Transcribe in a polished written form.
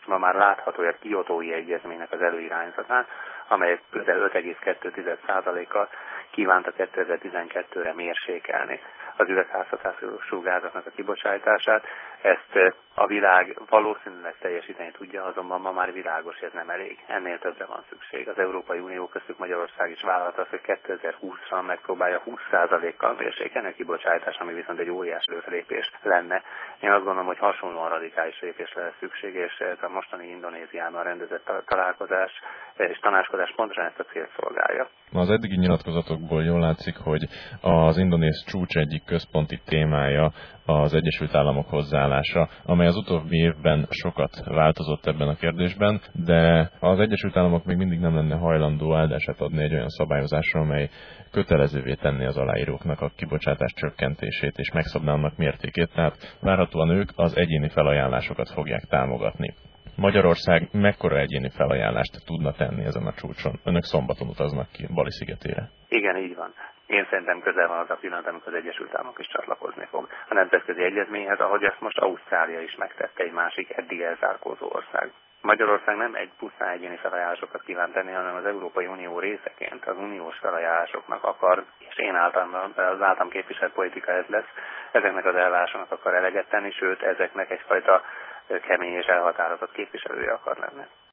ma már látható, hogy a Kiotói Egyezménynek az előirányzatán, amely közel 5,2%-kal kívánta 2012-re mérsékelni az üvegházhatású gázoknak a kibocsátását. Ezt a világ valószínűleg teljesíteni tudja, azonban ma már világos, hogy ez nem elég. Ennél többre van szükség. Az Európai Unió, köztük Magyarország is vállalta azt, hogy 2020-ra megpróbálja 20%-kal mérsékelni a kibocsátást, ami viszont egy óriási előrelépés lenne. Én azt gondolom, hogy hasonlóan radikális lépésre lesz szükség, és ez a mostani Indonéziában rendezett találkozás és tanácskozás pontosan ezt a célt szolgálja. Az eddigi nyilatkozatokból jól látszik, hogy az indonéz csúcs egyik központi témája az Egyesült Államok hozzáállása, amely az utóbbi évben sokat változott ebben a kérdésben, de az Egyesült Államok még mindig nem lenne hajlandó áldását adni egy olyan szabályozásra, amely kötelezővé tenni az aláíróknak a kibocsátás csökkentését és megszabná annak mértékét, tehát várhatóan ők az egyéni felajánlásokat fogják támogatni. Magyarország mekkora egyéni felajánlást tudna tenni ezen a csúcson? Önök szombaton utaznak ki Bali szigetére. Igen, így van. Én szerintem közel van az a pillanat, amikor az Egyesült Államok is csatlakozni fog a nemzetközi egyezményhez, ahogy ezt most Ausztrália is megtette, egy másik eddig elzárkózó ország. Magyarország nem egy pusztán egyéni felajánlásokat kíván tenni, hanem az Európai Unió részeként az uniós felajánlásoknak akar, és én az általam képviselt politika ez lesz, ezeknek az elvárásoknak akar eleget tenni, sőt ezeknek egyfajta kemény és elhatározott képviselője akar lenni.